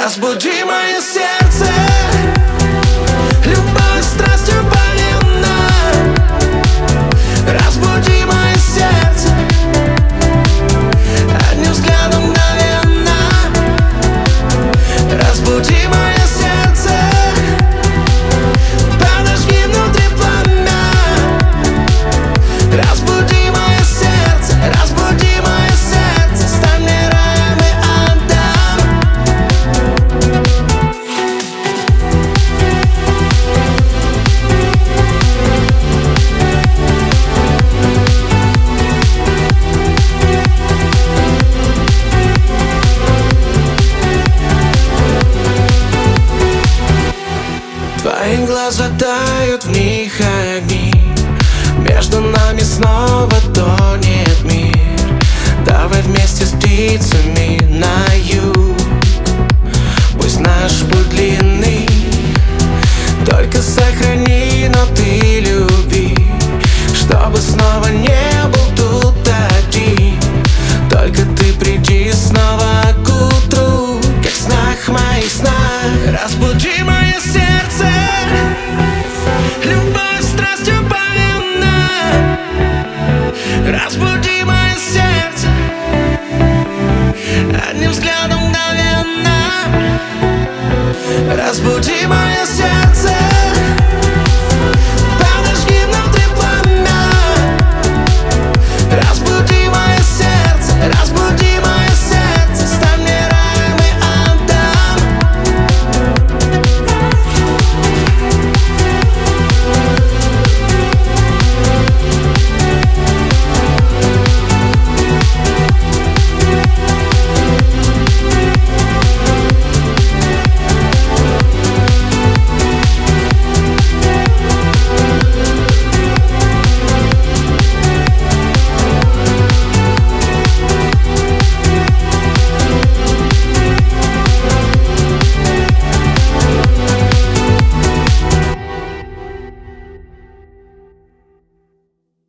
Разбуди мое сердце, любовь страстью полна. Разбуди мое сердце, одним взглядом мгновенно. Разбуди мое сердце, подожги внутри пламя. Разбуди мое сердце, разбуди мое сердце, стань мне раем и отдам. Твои глаза тают, в них огни, между нами снова тонет мир. Давай вместе с птицами на юг, пусть наш путь длинный, только сохрани, но ты люби, чтобы снова не был тут один. Только ты приди снова